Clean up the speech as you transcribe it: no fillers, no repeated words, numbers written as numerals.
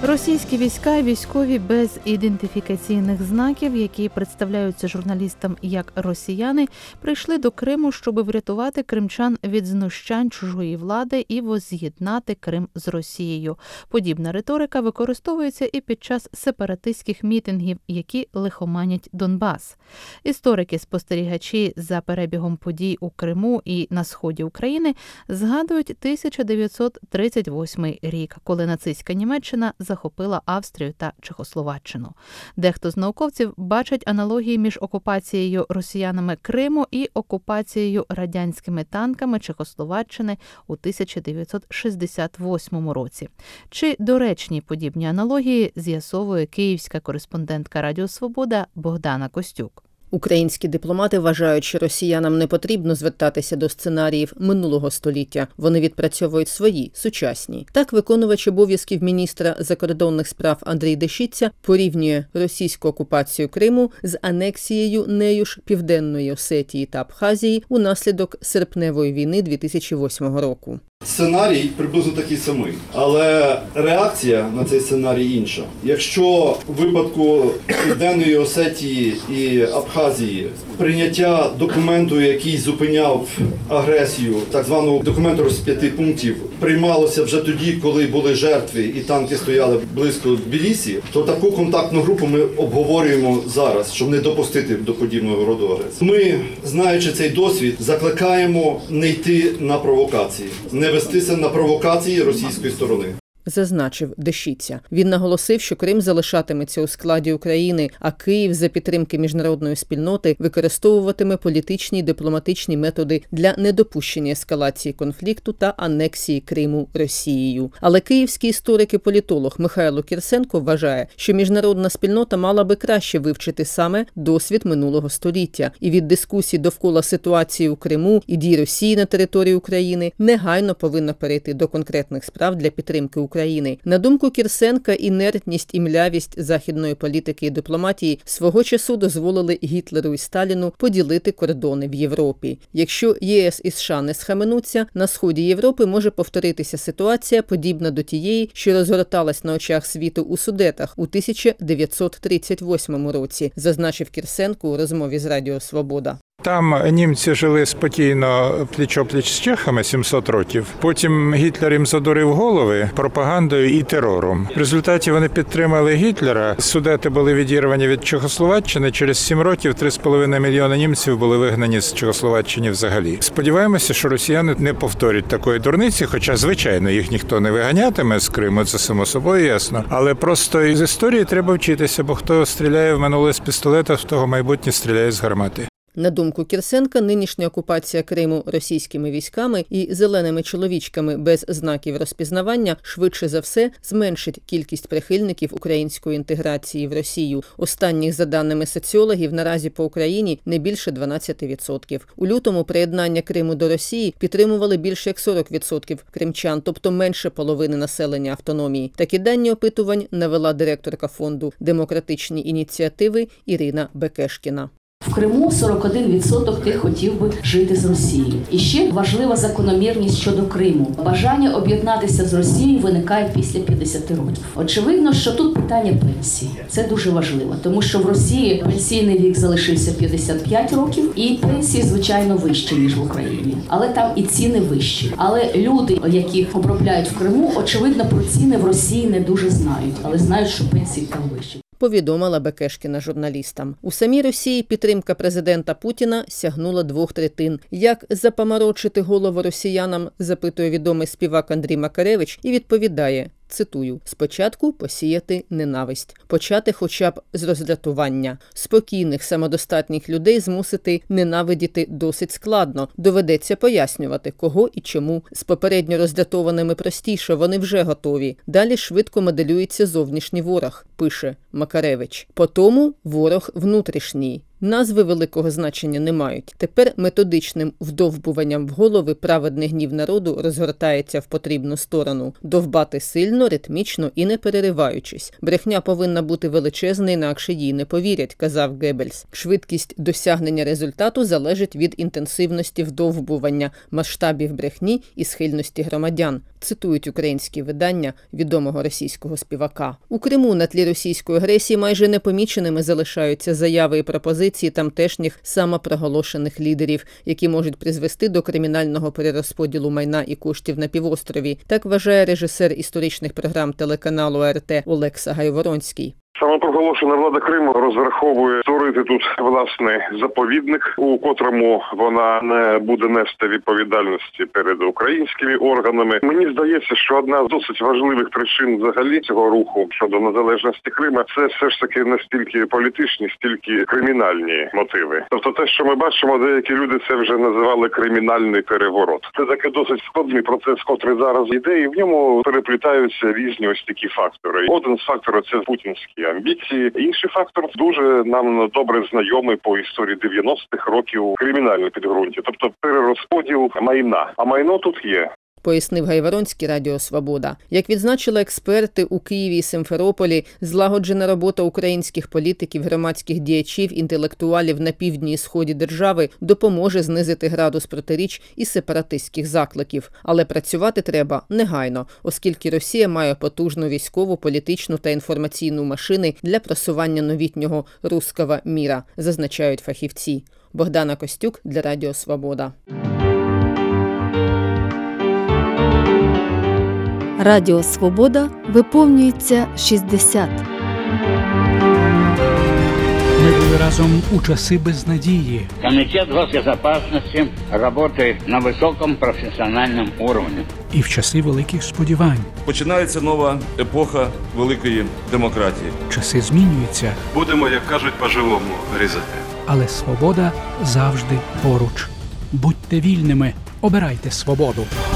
Російські війська і військові без ідентифікаційних знаків, які представляються журналістам як росіяни, прийшли до Криму, щоб врятувати кримчан від знущань чужої влади і возз'єднати Крим з Росією. Подібна риторика використовується і під час сепаратистських мітингів, які лихоманять Донбас. Історики-спостерігачі за перебігом подій у Криму і на сході України згадують 1938 рік, коли нацистська Німеччина захопила Австрію та Чехословаччину. Дехто з науковців бачить аналогії між окупацією росіянами Криму і окупацією радянськими танками Чехословаччини у 1968 році. Чи доречні подібні аналогії, з'ясовує київська кореспондентка Радіо Свобода Богдана Костюк. Українські дипломати вважають, що росіянам не потрібно звертатися до сценаріїв минулого століття. Вони відпрацьовують свої, сучасні. Так, виконувач обов'язків міністра закордонних справ Андрій Дещиця порівнює російську окупацію Криму з анексією нею ж Південної Осетії та Абхазії унаслідок серпневої війни 2008 року. Сценарій приблизно такий самий, але реакція на цей сценарій інша. Якщо в випадку Південної Осетії і Абхазії прийняття документу, який зупиняв агресію, так званого документу з 5 пунктів, приймалося вже тоді, коли були жертви і танки стояли близько Тбілісі, то таку контактну групу ми обговорюємо зараз, щоб не допустити до подібного роду агресії. Ми, знаючи цей досвід, закликаємо не йти на провокації, не вестися на провокації російської сторони. Зазначив Дещиця. Він наголосив, що Крим залишатиметься у складі України, а Київ за підтримки міжнародної спільноти використовуватиме політичні й дипломатичні методи для недопущення ескалації конфлікту та анексії Криму Росією. Але київський історик і політолог Михайло Кірсенко вважає, що міжнародна спільнота мала би краще вивчити саме досвід минулого століття і від дискусій довкола ситуації у Криму і дій Росії на території України негайно повинна перейти до конкретних справ для підтримки України. На думку Кірсенка, інертність і млявість західної політики і дипломатії свого часу дозволили Гітлеру і Сталіну поділити кордони в Європі. Якщо ЄС і США не схаменуться, на сході Європи може повторитися ситуація, подібна до тієї, що розгорталась на очах світу у Судетах у 1938 році, зазначив Кірсенко у розмові з Радіо Свобода. Там німці жили спокійно пліч-о-пліч з чехами 700 років. Потім Гітлер їм задурив голови пропагандою і терором. В результаті вони підтримали Гітлера. Судети були відірвані від Чехословаччини. Через 7 років 3,5 мільйона німців були вигнані з Чехословаччини взагалі. Сподіваємося, що росіяни не повторять такої дурниці, хоча, звичайно, їх ніхто не виганятиме з Криму, це само собою ясно. Але просто із історії треба вчитися, бо хто стріляє в минуле з пістолета, в того майбутнє стріляє з гармати. На думку Кірсенка, нинішня окупація Криму російськими військами і зеленими чоловічками без знаків розпізнавання швидше за все зменшить кількість прихильників української інтеграції в Росію. Останніх, за даними соціологів, наразі по Україні не більше 12%. У лютому приєднання Криму до Росії підтримували більше як 40% кримчан, тобто менше половини населення автономії. Такі дані опитувань навела директорка фонду «Демократичні ініціативи» Ірина Бекешкіна. В Криму 41% тих хотів би жити з Росією. І ще важлива закономірність щодо Криму. Бажання об'єднатися з Росією виникає після 50 років. Очевидно, що тут питання пенсії. Це дуже важливо, тому що в Росії пенсійний вік залишився 55 років, і пенсії, звичайно, вищі, ніж в Україні. Але там і ціни вищі. Але люди, яких обробляють в Криму, очевидно, про ціни в Росії не дуже знають, але знають, що пенсії там вищі. Повідомила Бекешкіна журналістам. У самій Росії підтримка президента Путіна сягнула 2/3. Як запаморочити голову росіянам, запитує відомий співак Андрій Макаревич і відповідає, цитую, «Спочатку посіяти ненависть, почати хоча б з роздратування. Спокійних, самодостатніх людей змусити ненавидіти досить складно. Доведеться пояснювати, кого і чому. З попередньо роздратованими простіше, вони вже готові. Далі швидко моделюється зовнішній ворог», пише Макаревич. По тому ворог внутрішній. Назви великого значення не мають. Тепер методичним вдовбуванням в голови праведний гнів народу розгортається в потрібну сторону. Довбати сильно, ритмічно і не перериваючись. Брехня повинна бути величезна, інакше їй не повірять, казав Геббельс. Швидкість досягнення результату залежить від інтенсивності вдовбування, масштабів брехні і схильності громадян, цитують українські видання відомого російського співака. У Криму на тлі російської агресії майже непоміченими залишаються заяви і пропозиції тамтешніх самопроголошених лідерів, які можуть призвести до кримінального перерозподілу майна і коштів на півострові. Так вважає режисер історичних програм телеканалу АРТ Олекса Гайворонський. Самопроголошена влада Криму розраховує створити тут власний заповідник, у котрому вона не буде нести відповідальності перед українськими органами. Мені здається, що одна з досить важливих причин взагалі цього руху щодо незалежності Криму – це все ж таки не стільки політичні, стільки кримінальні мотиви. Тобто те, що ми бачимо, деякі люди це вже називали кримінальний переворот. Це такий досить складний процес, котрий зараз йде, і в ньому переплітаються різні ось такі фактори. Один з факторів – це путінські амбіції. Інший фактор дуже нам добре знайомий по історії 90-х років кримінальне підґрунтя, тобто перерозподіл майна. А майно тут є. Пояснив Гайворонський Радіо Свобода. Як відзначили експерти, у Києві і Симферополі злагоджена робота українських політиків, громадських діячів, інтелектуалів на півдні і сході держави допоможе знизити градус протиріч і сепаратистських закликів. Але працювати треба негайно, оскільки Росія має потужну військову, політичну та інформаційну машини для просування новітнього «русского міра», зазначають фахівці. Богдана Костюк для Радіо Свобода. Радіо Свобода виповнюється 60. Ми були разом у часи безнадії. Комитет госбезопасности работает на высоком профессиональном уровне. І в часи великих сподівань. Починається нова епоха великої демократії. Часи змінюються. Будемо, як кажуть, по-живому різати. Але свобода завжди поруч. Будьте вільними, обирайте свободу.